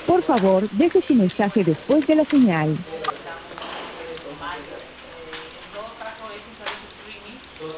Por favor, deje su mensaje después de la señal.